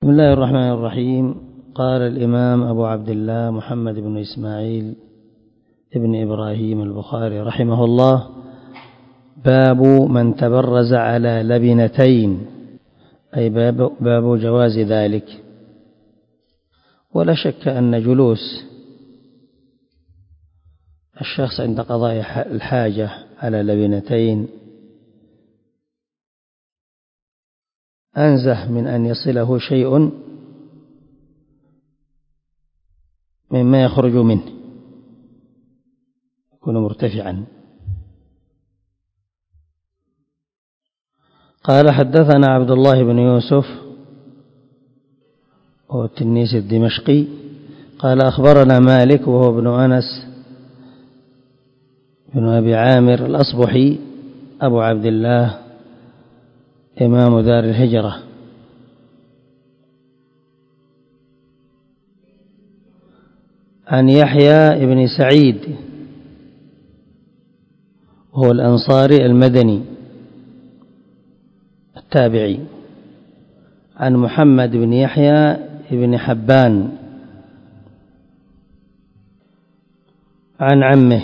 بسم الله الرحمن الرحيم. قال الإمام أبو عبد الله محمد بن إسماعيل ابن إبراهيم البخاري رحمه الله: باب من تبرز على لبنتين، أي باب جواز ذلك. ولا شك أن جلوس الشخص عند قضاء الحاجة على لبنتين أنزه من أن يصله شيء مما يخرج منه، يكون مرتفعا. قال: حدثنا عبد الله بن يوسف هو التنيسي الدمشقي قال: أخبرنا مالك وهو ابن أنس بن أبي عامر الأصبحي أبو عبد الله إمام دار الهجرة، عن يحيى بن سعيد وهو الأنصاري المدني التابعي، عن محمد بن يحيى بن حبان عن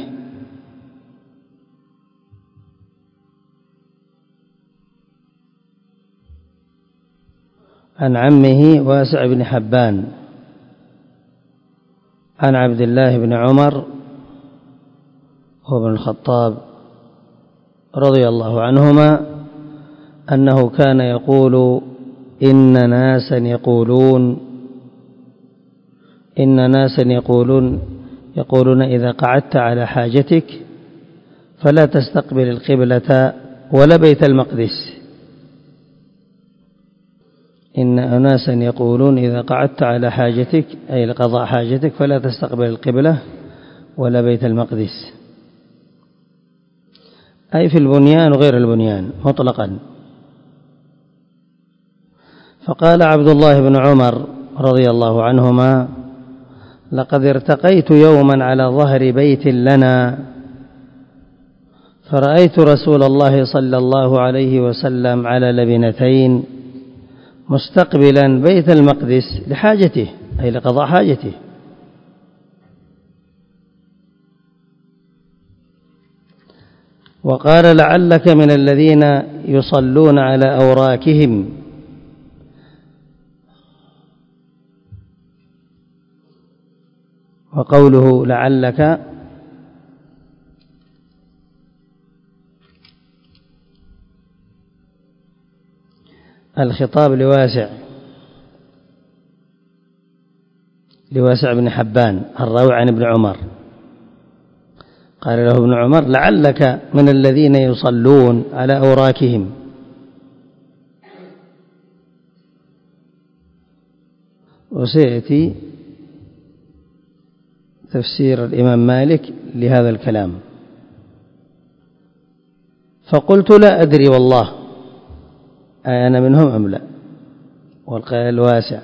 عمه واسع بن حبان عن عبد الله بن عمر هو ابن الخطاب رضي الله عنهما أنه كان يقول: إن ناسا يقولون إذا قعدت على حاجتك فلا تستقبل القبلة ولا بيت المقدس. إن أناسا يقولون إذا قعدت على حاجتك، أي لقضاء حاجتك، فلا تستقبل القبلة ولا بيت المقدس، أي في البنيان وغير البنيان مطلقا. فقال عبد الله بن عمر رضي الله عنهما: لقد ارتقيت يوما على ظهر بيت لنا فرأيت رسول الله صلى الله عليه وسلم على لبنتين مستقبلا بيت المقدس لحاجته، أي لقضاء حاجته. وقال: لعلك من الذين يصلون على أوراكهم. وقوله لعلك الخطاب لواسع بن حبان الراوي عن ابن عمر. قال له ابن عمر: لعلك من الذين يصلون على أوراكهم. وسيأتي تفسير الإمام مالك لهذا الكلام. فقلت: لا أدري والله أنا منهم أم لا. والقائل واسع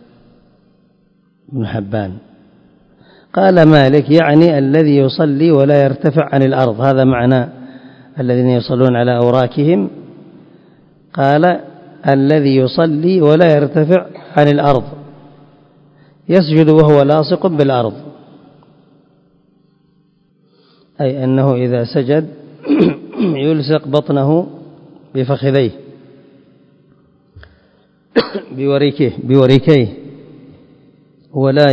بن حبان. قال مالك: يعني الذي يصلي ولا يرتفع عن الأرض، هذا معنى الذين يصلون على أوراكهم. قال: الذي يصلي ولا يرتفع عن الأرض، يسجد وهو لاصق بالأرض، أي أنه إذا سجد يلصق بطنه بفخذيه بوريكيه ولا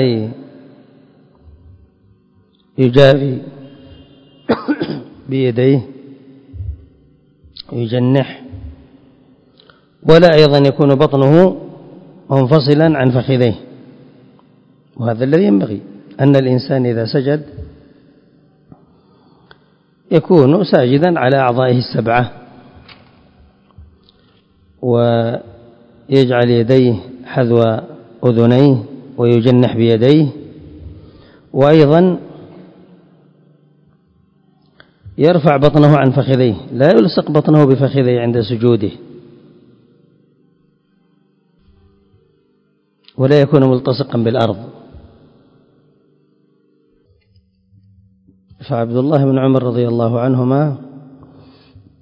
يجافي بيديه يجنح، ولا أيضا يكون بطنه منفصلا عن فخذيه. وهذا الذي ينبغي، أن الإنسان إذا سجد يكون ساجدا على أعضائه السبعة، ويجعل يديه حذو أذنيه ويجنح بيديه، وأيضا يرفع بطنه عن فخذيه، لا يلصق بطنه بفخذيه عند سجوده، ولا يكون ملتصقا بالأرض. فعبد الله بن عمر رضي الله عنهما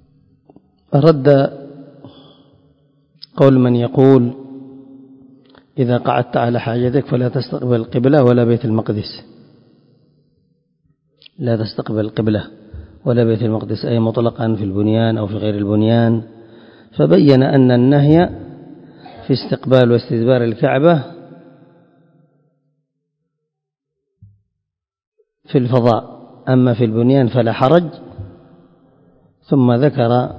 رد قول من يقول إذا قعدت على حاجتك فلا تستقبل القبلة ولا بيت المقدس، لا تستقبل القبلة ولا بيت المقدس، أي مطلقا في البنيان أو في غير البنيان. فبين أن النهي في استقبال واستدبار الكعبة في الفضاء، أما في البنيان فلا حرج. ثم ذكر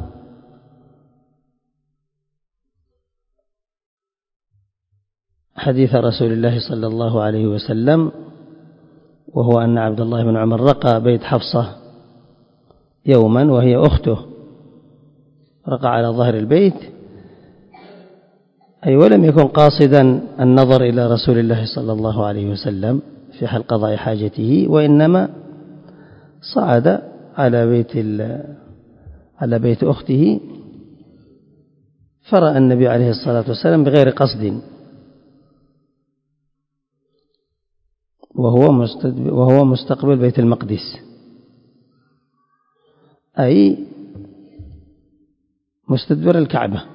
حديث رسول الله صلى الله عليه وسلم، وهو أن عبد الله بن عمر رقى بيت حفصة يوما وهي أخته، رقى على ظهر البيت، أي ولم يكن قاصدا النظر إلى رسول الله صلى الله عليه وسلم في حال قضاء حاجته، وإنما صعد على بيت أخته، فرأى النبي عليه الصلاة والسلام بغير قصد، وهو مستقبل بيت المقدس، أي مستدبر الكعبة،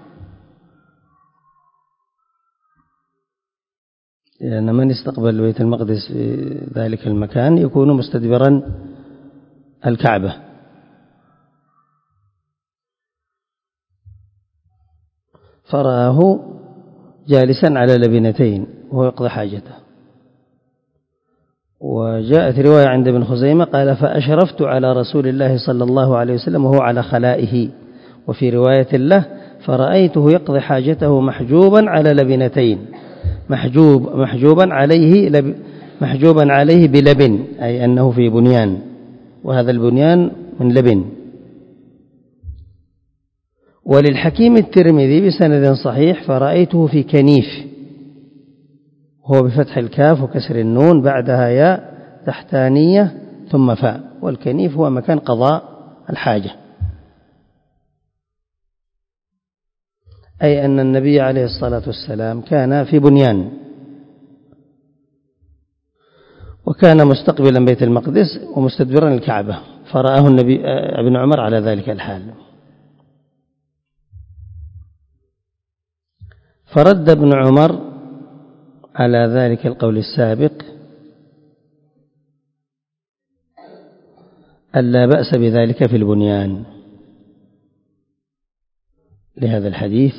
لأن من استقبل بيت المقدس في ذلك المكان يكون مستدبرا الكعبة. فرآه جالسا على لبنتين وهو يقضي حاجته. وجاءت رواية عند ابن خزيمة قال: فأشرفت على رسول الله صلى الله عليه وسلم وهو على خلائه. وفي رواية له: فرأيته يقضي حاجته محجوبا على لبنتين، محجوبا عليه بلبن، أي أنه في بنيان، وهذا البنيان من لبن. وللحكيم الترمذي بسند صحيح: فرأيته في كنيف، هو بفتح الكاف وكسر النون، بعدها ياء تحتانية ثم فاء، والكنيف هو مكان قضاء الحاجة، أي أن النبي عليه الصلاة والسلام كان في بنيان، وكان مستقبلا بيت المقدس ومستدبرا الكعبة، فرآه النبي ابن عمر على ذلك الحال. فرد ابن عمر على ذلك القول السابق ألا بأس بذلك في البنيان لهذا الحديث.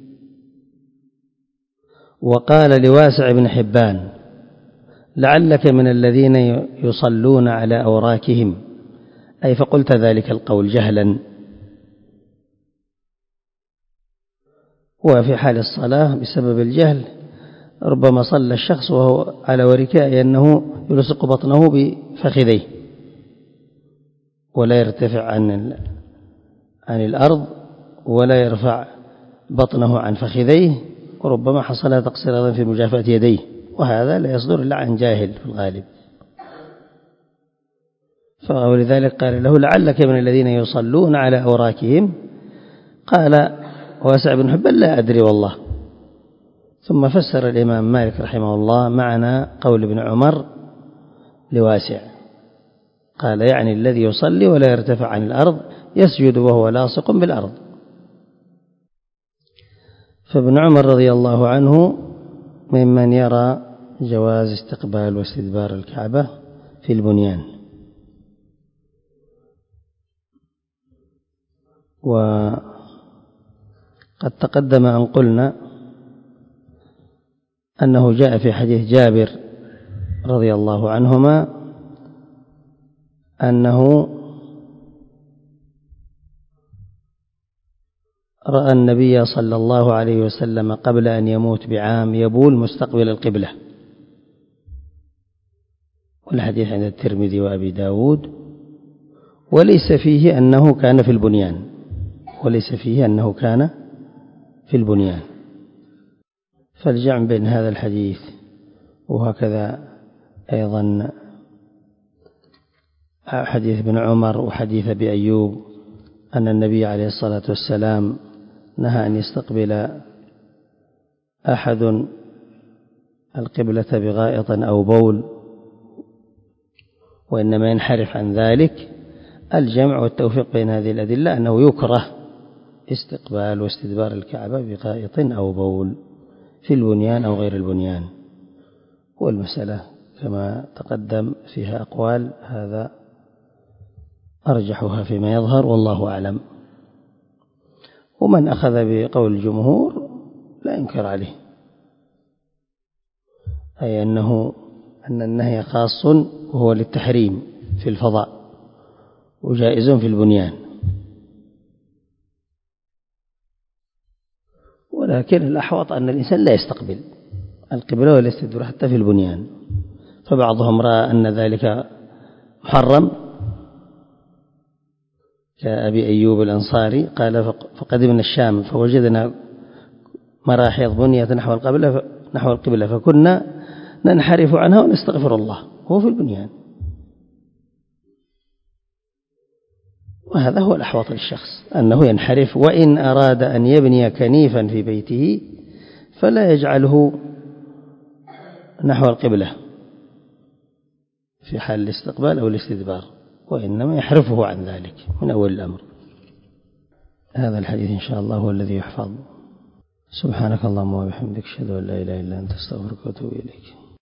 وقال لواسع بن حبان: لعلك من الذين يصلون على أوراكهم، أي فقلت ذلك القول جهلا. وفي حال الصلاة بسبب الجهل ربما صلى الشخص وهو على وركاء أنه يلصق بطنه بفخذيه ولا يرتفع عن الأرض ولا يرفع بطنه عن فخذيه، وربما حصل تقصير أيضا في مجافاة يديه، وهذا لا يصدر إلا عن جاهل في الغالب. فلذلك قال له: لعلك من الذين يصلون على أوراكهم. قال واسع بن حبان: لا أدري والله. ثم فسر الإمام مالك رحمه الله معنى قول ابن عمر لواسع، قال: يعني الذي يصلي ولا يرتفع عن الأرض، يسجد وهو لاصق بالأرض. فابن عمر رضي الله عنه ممن يرى جواز استقبال واستدبار الكعبة في البنيان. وقد تقدم أن قلنا أنه جاء في حديث جابر رضي الله عنهما أنه رأى النبي صلى الله عليه وسلم قبل أن يموت بعام يبول مستقبل القبلة، والحديث عند الترمذي وأبي داود، وليس فيه أنه كان في البنيان، فالجمع بين هذا الحديث وهكذا أيضا حديث ابن عمر وحديث أبي أيوب أن النبي عليه الصلاة والسلام نهى أن يستقبل أحد القبلة بغائط أو بول، وإنما ينحرف عن ذلك. الجمع والتوفيق بين هذه الأدلة أنه يكره استقبال واستدبار الكعبة بغائط أو بول في البنيان أو غير البنيان. والمسألة كما تقدم فيها أقوال، هذا أرجحها فيما يظهر والله أعلم. ومن أخذ بقول الجمهور لا ينكر عليه، أي أن النهي خاص وهو للتحريم في الفضاء وجائز في البنيان، ولكن الأحوط أن الإنسان لا يستقبل القبلة ولا يستدبر حتى في البنيان. فبعضهم رأى أن ذلك محرم كأبي أيوب الأنصاري قال فقدمنا الشام فوجدنا مراحيض بنية نحو القبلة فكنا ننحرف عنها ونستغفر الله هو في البنيان. وهذا هو الأحوط للشخص أنه ينحرف، وإن أراد أن يبني كنيفا في بيته فلا يجعله نحو القبلة في حال الاستقبال أو الاستدبار، وإنما يحرفه عن ذلك من أول الأمر. هذا الحديث إن شاء الله هو الذي يحفظ. سبحانك اللهم وبحمدك أشهد أن لا إله إلا أنت أستغفرك وأتوب إليك.